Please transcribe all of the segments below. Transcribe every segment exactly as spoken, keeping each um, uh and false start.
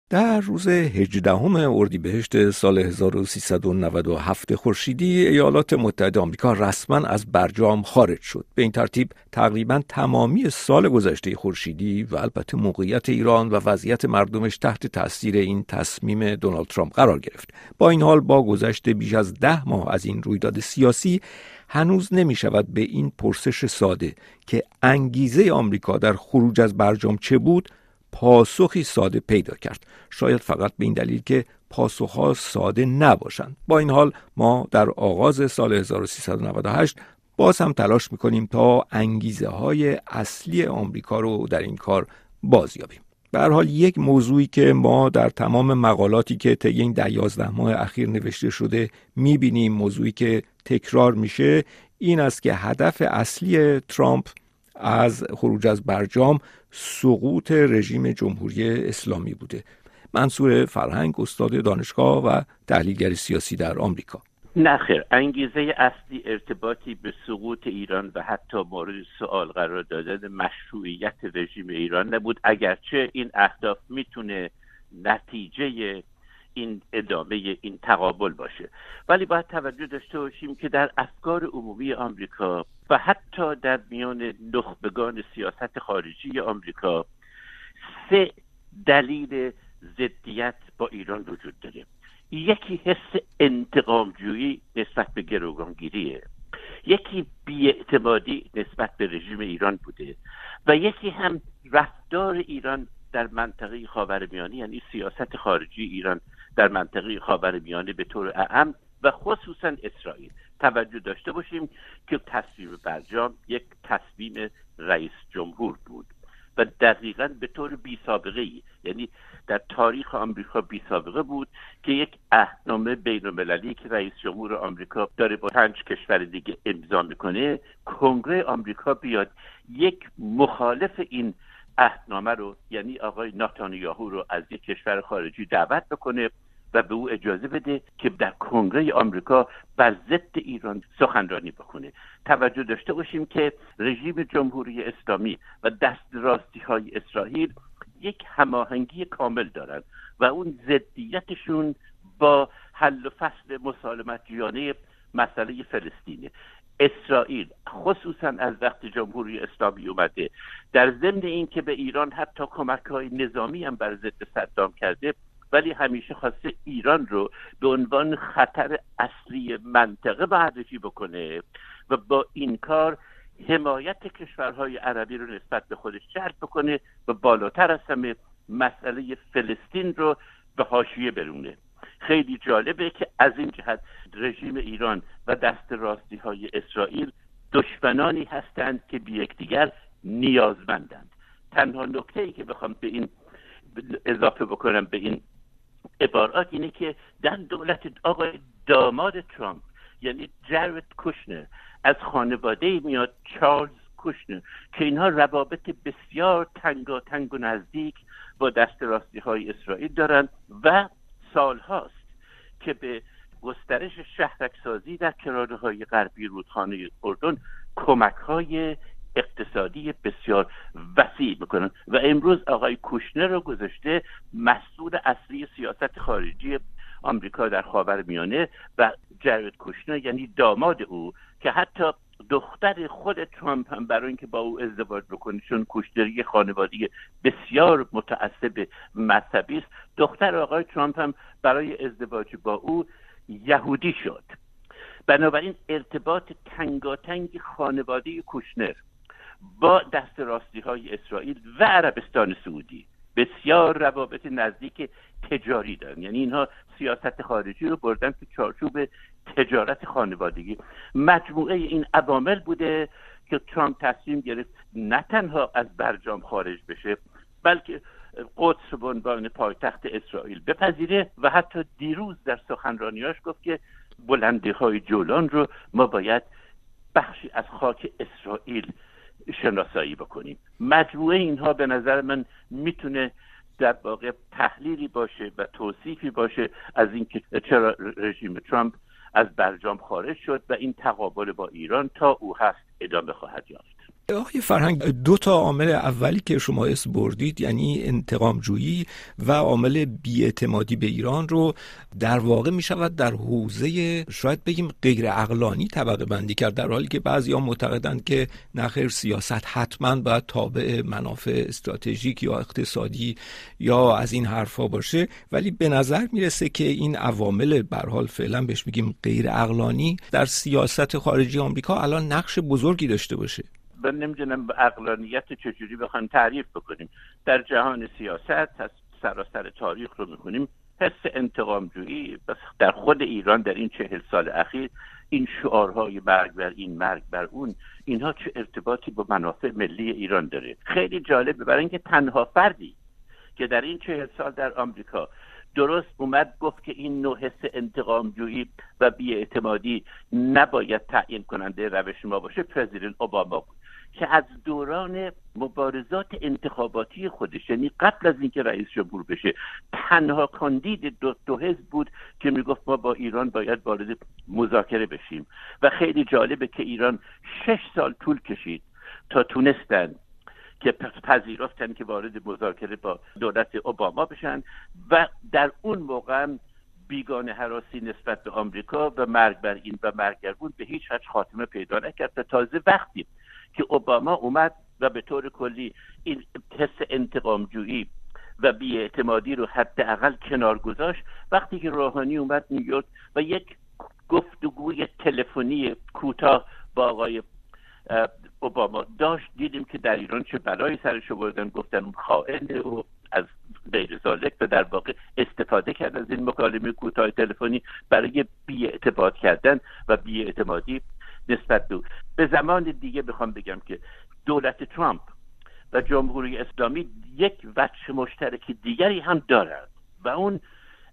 در روز هجدهم اردیبهشت سال هزار و سیصد و نود و هفت خورشیدی ایالات متحده آمریکا رسما از برجام خارج شد. به این ترتیب تقریبا تمامی سال گذشته خورشیدی و البته موقعیت ایران و وضعیت مردمش تحت تاثیر این تصمیم دونالد ترامپ قرار گرفت. با این حال با گذشت بیش از ده ماه از این رویداد سیاسی هنوز نمی شود به این پرسش ساده که انگیزه آمریکا در خروج از برجام چه بود پاسخی ساده پیدا کرد. شاید فقط به این دلیل که پاسخها ساده نباشند. با این حال ما در آغاز سال هزار و سیصد و نود و هشت باز هم تلاش میکنیم تا انگیزه های اصلی آمریکا رو در این کار بازیابیم. به هر حال یک موضوعی که ما در تمام مقالاتی که طی این ده یازده ماه اخیر نوشته شده میبینیم، موضوعی که تکرار میشه، این است که هدف اصلی ترامپ از خروج از برجام سقوط رژیم جمهوری اسلامی بوده. منصور فرهنگ، استاد دانشگاه و تحلیلگر سیاسی در آمریکا: نخیر، انگیزه اصلی ارتباطی به سقوط ایران و حتی مورد سوال قرار دادن مشروعیت رژیم ایران نبود، اگرچه این اهداف میتونه نتیجه این ادامه این تقابل باشه. ولی باید توجه داشته باشیم که در افکار عمومی آمریکا و حتی در میان نخبگان سیاست خارجی آمریکا سه دلیل ضدیت با ایران وجود داره. یکی حس انتقامجویی نسبت به گروگانگیریه، یکی بی‌اعتمادی نسبت به رژیم ایران بوده و یکی هم رفتار ایران در منطقه خاورمیانه، یعنی سیاست خارجی ایران در منطقه خاورمیانه به طور اعم و خصوصا اسرائیل. توجه داشته باشیم که تصویب برجام یک تصمیم رئیس جمهور بود و دقیقاً به طور بی سابقه ای، یعنی در تاریخ آمریکا بی سابقه بود که یک عهدنامه بین المللی که رئیس جمهور آمریکا داره با پنج کشور دیگه امضا میکنه، کنگره آمریکا بیاد یک مخالف این عهدنامه رو، یعنی آقای نتانیاهو رو، از یک کشور خارجی دعوت بکنه و به او اجازه بده که در کنگره آمریکا بر ضد ایران سخنرانی بکنه. توجه داشته باشیم که رژیم جمهوری اسلامی و دست راستی های اسرائیل یک هماهنگی کامل دارند و اون ضدیتشون با حل و فصل مسالمت‌جویانه مسئله فلسطینه. اسرائیل خصوصا از وقت جمهوری اسلامی اومده، در ضمن این که به ایران حتی کمک‌های نظامی هم بر ضد صدام کرده، ولی همیشه خواسته ایران رو به عنوان خطر اصلی منطقه معرفی بکنه و با این کار حمایت کشورهای عربی رو نسبت به خودش جلب بکنه و بالاتر از همه مسئله فلسطین رو به حاشیه برونه. خیلی جالبه که از این جهت رژیم ایران و دست راستی های اسرائیل دشمنانی هستند که به یکدیگر نیازمندند. تنها نکته‌ای که بخوام به این اضافه بکنم به این عبارات اینه که در دولت آقای داماد ترامپ، یعنی جارد کوشنر، از خانواده میاد چارلز کوشنر که اینها روابط بسیار تنگاتنگ و نزدیک با دست راستی های اسرائیل دارن و سال هاست که به گسترش شهرکسازی در کرانه‌های غربی رودخانه اردن کمک های اقتصادی بسیار وسیع میکنن و امروز آقای کوشنر رو گذاشته مسئول اصلی سیاست خارجی آمریکا در خاورمیانه و جارد کوشنر یعنی داماد او که حتی دختر خود ترامپ هم برای اینکه با او ازدواج بکنه، چون کوشنر یک خانواده بسیار متعصب مذهبی است، دختر آقای ترامپ هم برای ازدواج با او یهودی شد. بنابراین ارتباط تنگاتنگ خانواده کوشنر با دست راستی های اسرائیل و عربستان سعودی بسیار روابط نزدیک تجاری دارن، یعنی اینها سیاست خارجی رو بردن تو چارچوب تجارت خانوادگی. مجموعه این عوامل بوده که ترامپ تصمیم گرفت نه تنها از برجام خارج بشه، بلکه قدس به عنوان پایتخت اسرائیل بپذیره و حتی دیروز در سخنرانیاش گفت که بلندی‌های جولان رو ما باید بخشی از خاک اسرائیل شناسایی بکنیم. مجموعه اینها به نظر من میتونه در واقع تحلیلی باشه و توصیفی باشه از اینکه چرا رژیم ترامپ از برجام خارج شد و این تقابل با ایران تا او هست ادامه خواهد یافت. آقای فرهنگ، دو تا عامل اولی که شما اسم بردید، یعنی انتقام جویی و عامل بی‌اعتمادی به ایران، رو در واقع می شود در حوزه شاید بگیم غیر عقلانی طبقه بندی کرد، در حالی که بعضی‌ها معتقدند که نخیر، سیاست حتما باید تابع منافع استراتژیک یا اقتصادی یا از این حرفا باشه. ولی به نظر میرسه که این عوامل به هر حال فعلا بهش میگیم غیر عقلانی در سیاست خارجی آمریکا الان نقش بزرگی داشته باشه. من نمیدونم عقلانیت چجوری بخوایم تعریف بکنیم. در جهان سیاست از سراسر تاریخ رو میکنیم، حس انتقامجویی در خود ایران در این چهل سال اخیر، این شعارهای مرگ بر این مرگ بر اون، اینها چه ارتباطی با منافع ملی ایران داره؟ خیلی جالبه، برای اینکه تنها فردی که در این چهل سال در آمریکا درست اومد گفت که این نوع حس انتقامجویی و بی‌اعتمادی نباید تعیین کننده روش ما باشه، پرزیدنت اوباما بود که از دوران مبارزات انتخاباتی خودش، یعنی قبل از اینکه رئیس جمهور بشه، تنها کاندید دو, دو حزب بود که میگفت ما با ایران باید وارد مذاکره بشیم. و خیلی جالبه که ایران شش سال طول کشید تا تونستن که پذیرفتن که وارد مذاکره با دولت اوباما بشن و در اون موقع بیگانه هراسی نسبت به آمریکا و مرگ بر این و مرگ بر اون به هیچ وجه خاتمه پیدا نکرد. تا تازه وقتی که اوباما اومد و به طور کلی این حس انتقامجویی و بی‌اعتمادی رو حداقل کنار گذاشت، وقتی که روحانی اومد نیویورک و یک گفتگوی تلفنی کوتاه با آقای اوباما داشت، دیدیم که در ایران چه بلایی سرش آوردن، گفتن اون خائنه و از غیر ذالک، و در واقع استفاده کرد از این مکالمه کوتاه تلفنی برای بی‌اعتماد کردن و بی‌اعتمادی نسبت به به زمان دیگه. بخوام بگم که دولت ترامپ و جمهوری اسلامی یک وجه مشترک دیگری هم دارند و اون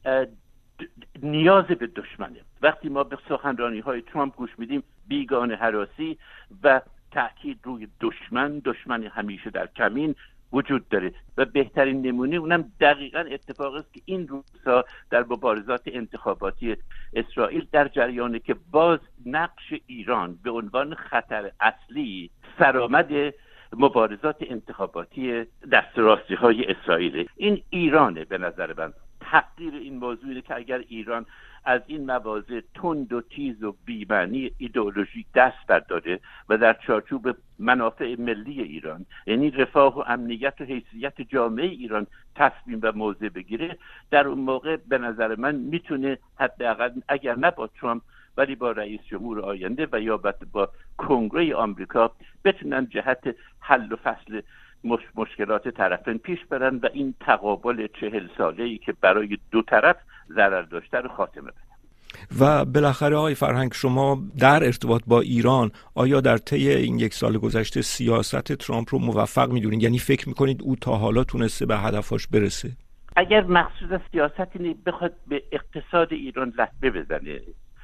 نیاز به دشمنه. وقتی ما به سخنرانی های ترامپ گوش میدیم، بیگانه هراسی و تأکید روی دشمن، دشمن همیشه در کمین وجود داره و بهترین نمونه اونم دقیقاً اتفاقی است که این روزها در مبارزات انتخاباتی اسرائیل در جریانه که باز نقش ایران به عنوان خطر اصلی سرآمد مبارزات انتخاباتی دست راستی های اسرائیل. این ایرانه. به نظر من تقدیر این موضوع اینه که اگر ایران از این مواضع تند و تیز و بی‌معنی ایدئولوژیک دست برداره و در چارچوب منافع ملی ایران، یعنی رفاه و امنیت و حیثیت جامعه ایران، تصمیم و موضع بگیره، در اون موقع به نظر من میتونه حداقل اگر نه با ترامپ ولی با رئیس جمهور آینده و یا با کنگره آمریکا بتونن جهت حل و فصل مش... مشکلات طرفین پیش برن و این تقابل چهل ساله‌ای که برای دو طرف ضرر داشته رو خاتمه بدن. و بالاخره آقای فرهنگ، شما در ارتباط با ایران آیا در طی این یک سال گذشته سیاست ترامپ رو موفق می‌دونید؟ یعنی فکر می‌کنید او تا حالا تونسته به هدفش برسه؟ اگر مقصود از سیاستی بخواد به اقتصاد ایران لطمه بزنه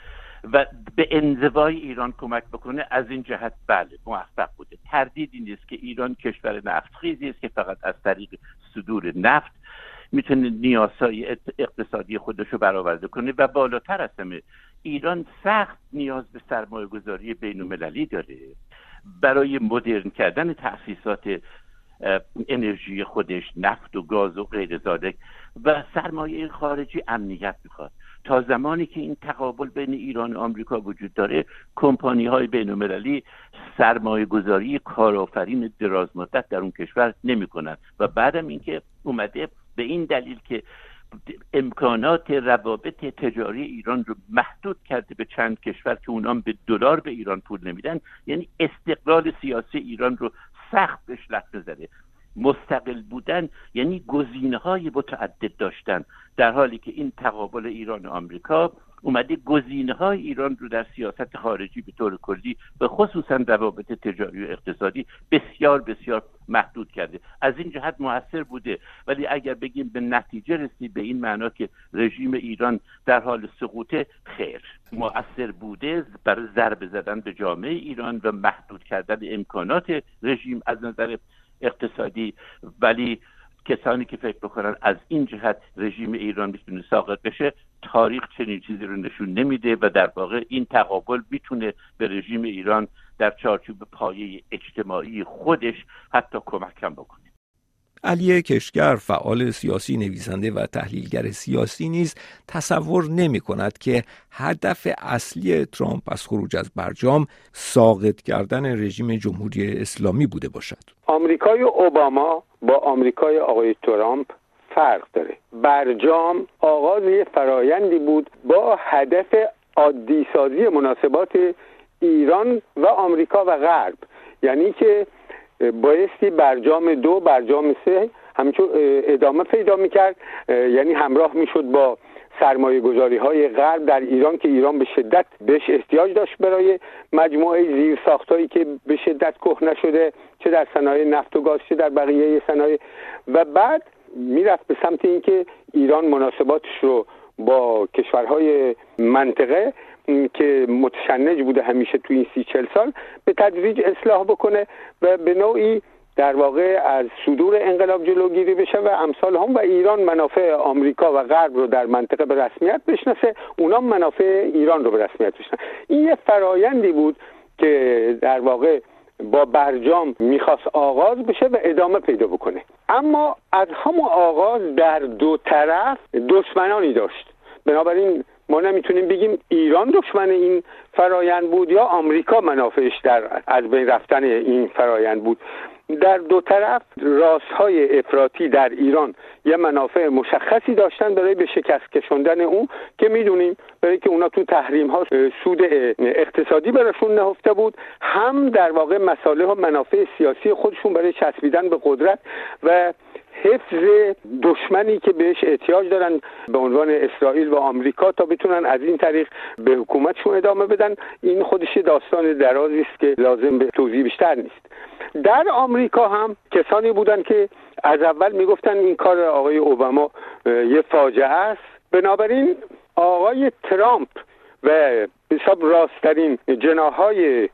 و به انزوای ایران کمک بکنه، از این جهت بله موفق بوده. تردیدی نیست که ایران کشور نفتخیزی است که فقط از طریق صدور نفت میتونه نیازهای اقتصادی خودش رو برآورده کنه و بالاتر از همه ایران سخت نیاز به سرمایه گذاری بین المللی داره برای مدرن کردن تأسیسات انرژی خودش، نفت و گاز و غیر ذالک، و سرمایه خارجی امنیت میخواد. تا زمانی که این تقابل بین ایران و آمریکا وجود داره، کمپانی های بین المللی سرمایه گذاری کارآفرین دراز مدت در اون کشور نمی کنن و بعدم اینکه اومده به این دلیل که امکانات روابط تجاری ایران رو محدود کرده به چند کشور که اونام به دلار به ایران پول نمیدن، یعنی استقلال سیاسی ایران رو سخت بهش لطمه زده. مستقل بودن یعنی گزینه‌های متعدد داشتن، در حالی که این تقابل ایران و آمریکا اومده گزینه‌های ایران رو در سیاست خارجی به طور کلی و خصوصا روابط تجاری و اقتصادی بسیار بسیار محدود کرده. از این جهت موثر بوده، ولی اگر بگیم به نتیجه رسید به این معنا که رژیم ایران در حال سقوطه، خیر، موثر بوده برای ضربه زدن به جامعه ایران و محدود کردن امکانات رژیم از نظر اقتصادی. ولی کسانی که فکر بکنن از این جهت رژیم ایران میتونه ساقط بشه، تاریخ چنین چیزی رو نشون نمیده و در واقع این تقابل میتونه به رژیم ایران در چارچوب پایه اجتماعی خودش حتی کمک هم بکنه. علی کشگر، فعال سیاسی، نویسنده و تحلیلگر سیاسی نیز تصور نمی کند که هدف اصلی ترامپ از خروج از برجام ساقط کردن رژیم جمهوری اسلامی بوده باشد. آمریکای اوباما با آمریکای آقای ترامپ فرق داره. برجام آغاز یه فرایندی بود با هدف عادی سازی مناسبات ایران و آمریکا و غرب، یعنی که بایستی برجام دو، برجام سه همچون ادامه پیدا میکرد، یعنی همراه میشد با سرمایه گذاری های غرب در ایران که ایران به شدت بهش احتیاج داشت برای مجموعه زیر ساختایی که به شدت کهنه شده، چه در صنایع نفت و گاز چه در بقیه صنایع، و بعد میرفت به سمت اینکه ایران مناسباتش رو با کشورهای منطقه که متشنج بوده همیشه تو این سی چل سال به تدریج اصلاح بکنه و به نوعی در واقع از صدور انقلاب جلوگیری بشه و امثال هم و ایران منافع آمریکا و غرب رو در منطقه به رسمیت بشناسه، اونا منافع ایران رو به رسمیت بشناسه. این یه فرایندی بود که در واقع با برجام میخواست آغاز بشه و ادامه پیدا بکنه، اما از همون آغاز در دو طرف دشمنانی داشت. بنابراین ما نمیتونیم بگیم ایران دشمن این فرایند بود یا آمریکا منافعش در از بین رفتن این فرایند بود. در دو طرف راستهای افراطی در ایران یه منافع مشخصی داشتن برای به شکست کشوندن اون که میدونیم، برای که اونا تو تحریم ها سود اقتصادی براشون نهفته بود، هم در واقع مصالح و منافع سیاسی خودشون برای چسبیدن به قدرت و حفظ دشمنی که بهش احتیاج دارن به عنوان اسرائیل و آمریکا تا بتونن از این طریق به حکومتشون ادامه بدن. این خودش داستان درازی است که لازم به توضیح بیشتر نیست. در آمریکا هم کسانی بودن که از اول میگفتن این کار آقای اوباما یه فاجعه است، بنابراین آقای ترامپ و حساب راستترین جناح‌های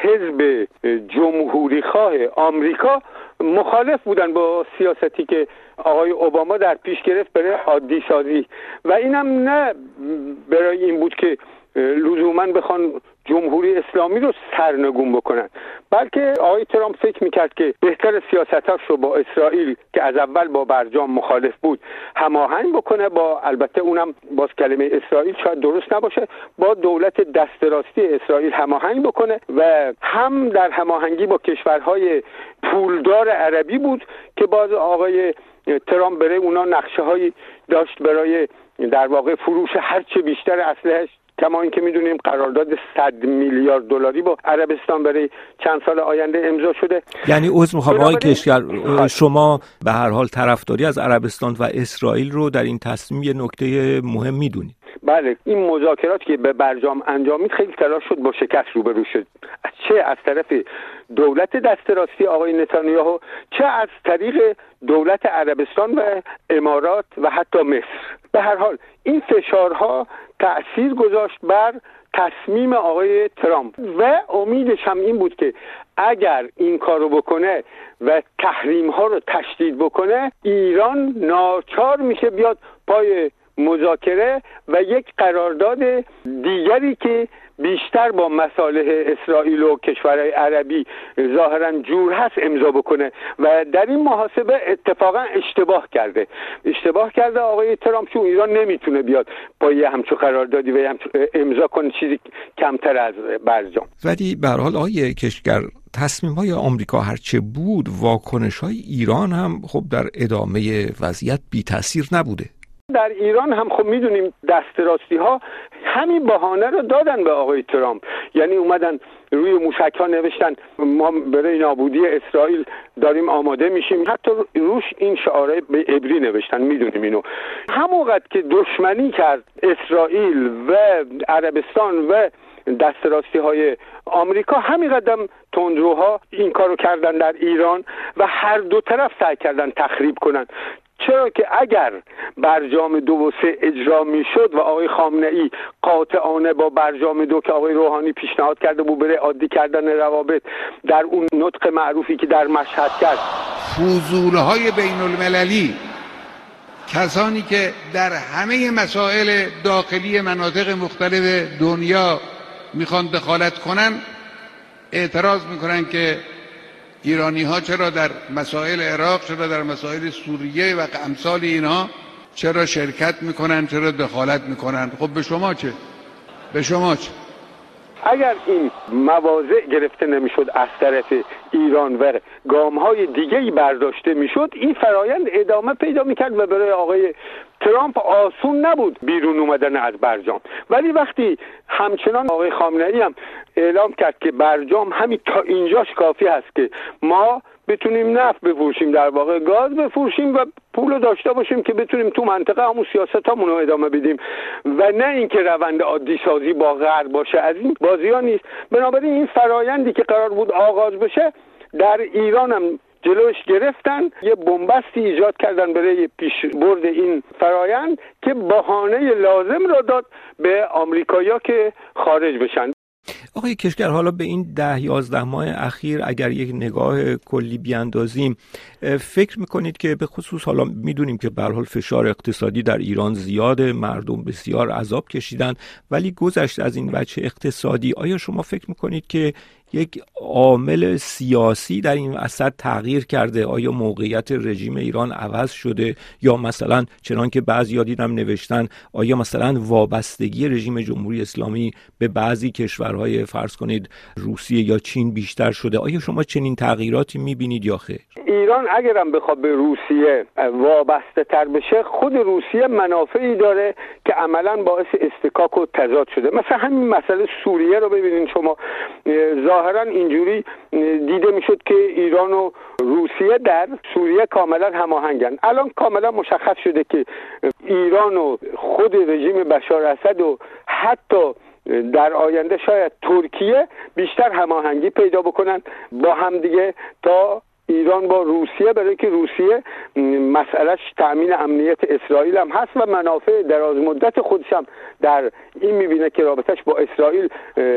حزب جمهوری خواه آمریکا مخالف بودن با سیاستی که آقای اوباما در پیش گرفت برای عادی سازی، و اینم نه برای این بود که لزوما بخوان جمهوری اسلامی رو سرنگون بکنن، بلکه آقای ترامپ فکر میکرد که بهتر سیاستاش رو با اسرائیل که از اول با برجام مخالف بود هماهنگ بکنه، با البته اونم باز کلمه اسرائیل شاید درست نباشه، با دولت دست راستی اسرائیل هماهنگ بکنه و هم در هماهنگی با کشورهای پولدار عربی بود که باز آقای ترامپ برای اونا نقشه هایی داشت برای در واقع فروش هرچه بیشتر اسلحه، کما اینکه میدونیم قرارداد صد میلیارد دلاری با عربستان برای چند سال آینده امضا شده. یعنی عذر میخوام آقای کشگر، شما به هر حال طرفداری از عربستان و اسرائیل رو در این تصمیم یه نکته مهم میدونید؟ بله، این مذاکراتی که به برجام انجامید خیلی تلاش شد با شکست روبرو شد، چه از طرف دولت دست راستی آقای نتانیاهو، چه از طریق دولت عربستان و امارات و حتی مصر. به هر حال این فشارها تأثیر گذاشت بر تصمیم آقای ترامپ و امیدش هم این بود که اگر این کارو بکنه و تحریم ها رو تشدید بکنه، ایران ناچار میشه بیاد پای مذاکره و یک قرارداد دیگری که بیشتر با مصالح اسرائیل و کشورهای عربی ظاهرا جور هست امضا بکنه، و در این محاسبه اتفاقا اشتباه کرده اشتباه کرده آقای ترامپ، چون ایران نمیتونه بیاد با یه همچون قراردادی و همچون امضا کنه چیزی کمتر از برجام. ولی به هر حال آقای کشگر، تصمیم‌های آمریکا هرچه بود، واکنش‌های ایران هم خب در ادامه وضعیت بی تأثیر نبوده. در ایران هم خب میدونیم دست راستی ها همین بهانه رو دادن به آقای ترامپ، یعنی اومدن روی موشک ها نوشتن ما برای نابودی اسرائیل داریم آماده میشیم، حتی روش این شعاره به عبری نوشتن، میدونیم اینو. همونقدر که دشمنی کرد اسرائیل و عربستان و دست راستی های آمریکا، همین قدم تندروها این کارو کردن در ایران و هر دو طرف سعی کردن تخریب کنن. چرا که اگر برجام دو و سه اجرا میشد و آقای خامنه‌ای قاطعانه با برجام دو که آقای روحانی پیشنهاد کرده بود برای عادی کردن روابط در اون نطق معروفی که در مشهد کرد، فضولهای بین المللی، کسانی که در همه مسائل داخلی مناطق مختلف دنیا میخوان دخالت کنن، اعتراض میکنن که ایرانی ها چرا در مسائل عراق، چرا در مسائل سوریه و امثال اینها چرا شرکت میکنن، چرا دخالت میکنن. خب به شما چه؟ به شما چه؟ اگر این مواضع گرفته نمیشد از طرف ایران و گام‌های دیگه‌ای برداشته میشد، این فرایند ادامه پیدا میکرد و برای آقای ترامپ آسون نبود بیرون اومدن از برجام. ولی وقتی همچنان آقای خامنه‌ای هم اعلام کرد که برجام همین تا اینجاش کافی هست که ما بتونیم نفت بفروشیم، در واقع گاز بفروشیم و پول داشته باشیم که بتونیم تو منطقه همون سیاستامون رو ادامه بدیم و نه اینکه روند عادی سازی با غرب باشه، از این بازی‌ها نیست. بنابراین این فرایندی که قرار بود آغاز بشه در ایران هم جلوش گرفتن، یه بنبستی ایجاد کردن برای پیشبرد این فرایند که بهانه لازم را داد به آمریکایی‌ها که خارج بشن. آقای کشگر، حالا به این ده یازده ماه اخیر اگر یک نگاه کلی بیاندازیم، فکر میکنید که به خصوص حالا میدونیم که به هر حال فشار اقتصادی در ایران زیاده، مردم بسیار عذاب کشیدن، ولی گذشت از این وجه اقتصادی، آیا شما فکر میکنید که یک عامل سیاسی در این وسط تغییر کرده؟ آیا موقعیت رژیم ایران عوض شده؟ یا مثلا چنان که بعضیا دیدم نوشتن، آیا مثلا وابستگی رژیم جمهوری اسلامی به بعضی کشورهای فرض کنید روسیه یا چین بیشتر شده؟ آیا شما چنین تغییراتی میبینید یا خیر؟ ایران اگرم بخواد به روسیه وابسته تر بشه، خود روسیه منافعی داره که عملاً باعث استکاک و تضاد شده. مثلا همین مسئله سوریه رو ببینید شما، ظاهراً اینجوری دیده میشد که ایران و روسیه در سوریه کاملا هماهنگن. الان کاملا مشخص شده که ایران و خود رژیم بشار اسد و حتی در آینده شاید ترکیه بیشتر هماهنگی پیدا بکنن با هم دیگه تا ایران با روسیه، برای که روسیه مسئلهش تأمین امنیت اسرائیل هم هست و منافع دراز مدت خودش هم در این میبینه که رابطش با اسرائیل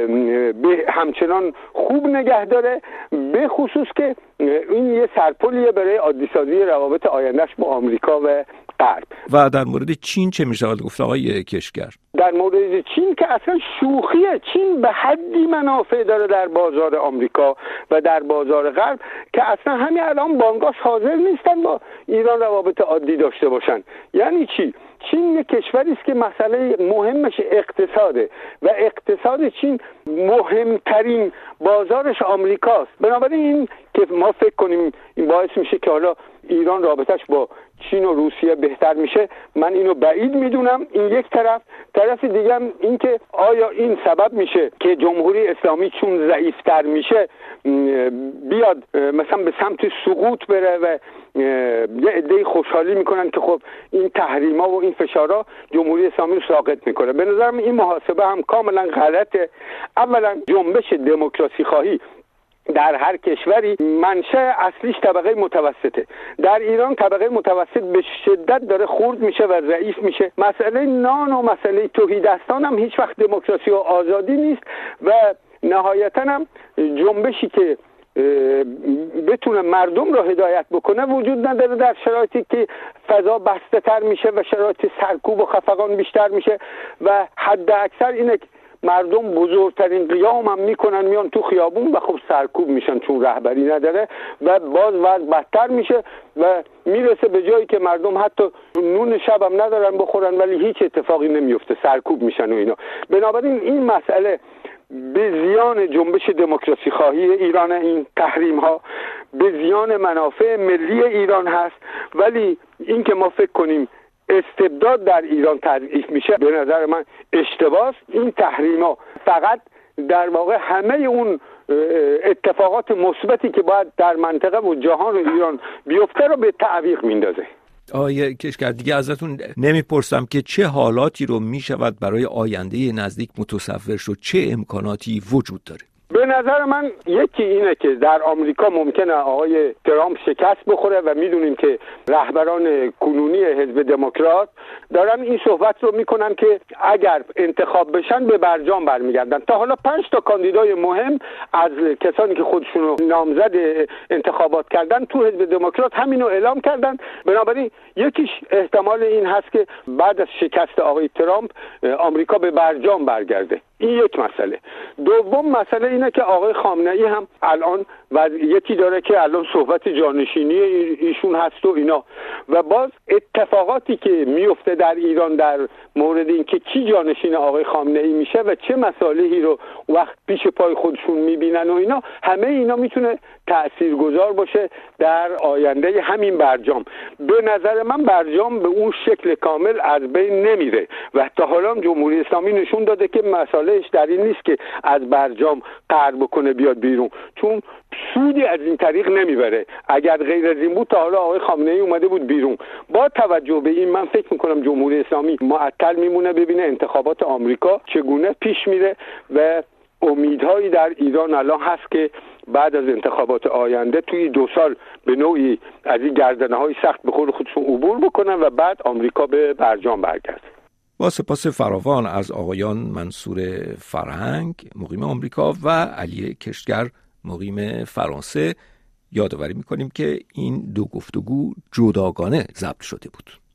به همچنان خوب نگه داره، به خصوص که این یه سرپلیه برای عادی‌سازی روابط آیندهش با آمریکا و غرب. و در مورد چین چه میشه گفت آقای کشگر؟ در مورد چین که اصلا شوخیه، چین به حدی منافع داره در بازار آمریکا و در بازار غرب که اصلا همین الان بانکاش حاضر نیستن با ایران روابط عادی داشته باشن. یعنی چی؟ چین یک کشوری است که مسئله مهمش اقتصاده و اقتصاد چین مهمترین بازارش آمریکاست. بنابراین این که ما فکر کنیم این باعث میشه که حالا ایران رابطش با چین و روسیه بهتر میشه، من اینو بعید میدونم. این یک طرف. طرف دیگه هم این که آیا این سبب میشه که جمهوری اسلامی چون ضعیفتر میشه بیاد مثلا به سمت سقوط بره و یه عده‌ای خوشحالی میکنن که خب این تحریما و این فشارها جمهوری اسلامی رو ساقط میکنه. به نظرم این محاسبه هم کاملا غلطه. اولا جنبش دموکراسی خواهی در هر کشوری منشأ اصلیش طبقه متوسطه. در ایران طبقه متوسط به شدت داره خرد میشه و ضعیف میشه. مسئله نان و مسئله تهیدستان هم هیچ وقت دموکراسی و آزادی نیست و نهایتا هم جنبشی که بتونه مردم رو هدایت بکنه وجود نداره در شرایطی که فضا بسته تر میشه و شرایط سرکوب و خفقان بیشتر میشه و حد اکثر اینه که مردم بزرگترین قیام هم میکنن، میان تو خیابون و خب سرکوب میشن چون رهبری نداره و باز وضع بدتر میشه و میرسه به جایی که مردم حتی نون شب هم ندارن بخورن ولی هیچ اتفاقی نمیفته، سرکوب میشن و اینا. بنابراین این مسئله به زیان جنبش دموکراسی خواهی ایران، این تحریم ها به زیان منافع ملی ایران هست، ولی این که ما فکر کنیم استبداد در ایران تضعیف میشه به نظر من اشتباهه. این تحریما فقط در واقع همه اون اتفاقات مثبتی که باید در منطقه و جهان و ایران بیفته رو به تعویق میندازه. آیه کشگر، دیگه ازتون نمیپرسم که چه حالاتی رو میشود برای آینده نزدیک متصور شد، چه امکاناتی وجود داره؟ به نظر من یکی اینه که در آمریکا ممکنه آقای ترامپ شکست بخوره و میدونیم که رهبران کنونی حزب دموکرات دارن این صحبت رو میکنن که اگر انتخاب بشن به برجام برمیگردن. تا حالا پنج تا کاندیدای مهم از کسانی که خودشون رو نامزد انتخابات کردن تو حزب دموکرات همینو اعلام کردن. بنابراین یکیش احتمال این هست که بعد از شکست آقای ترامپ آمریکا به برجام برگرده. این یک مسئله. دوم مسئله اینه که آقای خامنه‌ای هم الان وضعیتی داره که الان صحبت جانشینی ایشون هست و اینا، و باز اتفاقاتی که میفته در ایران در مورد این که کی جانشین آقای خامنه‌ای میشه و چه مصالحی رو وقت پیش پای خودشون میبینن و اینا، همه اینا میتونه تاثیرگذار باشه در آینده همین برجام. به نظر من برجام به اون شکل کامل از بین نمیره و تا حالا جمهوری اسلامی نشون داده که مسئلهش در این نیست که از برجام قهر بکنه بیاد بیرون، چون سودی از این طریق نمیبره. اگر غیر از این بود تا حالا آقای خامنه‌ای اومده بود بیرون. با توجه به این من فکر میکنم جمهوری اسلامی معطل میمونه ببینه انتخابات آمریکا چگونه پیش میره و امیدهایی در ایران الان هست که بعد از انتخابات آینده توی دو سال به نوعی از این گردنه‌های سخت به خود خودشون عبور بکنن و بعد آمریکا به برجام برگرده. با سپاس فراوان از آقایان منصور فرهنگ مقیم آمریکا و علی کشتگر مقیم فرانسه، یادآوری می‌کنیم که این دو گفتگو جداگانه ضبط شده بود.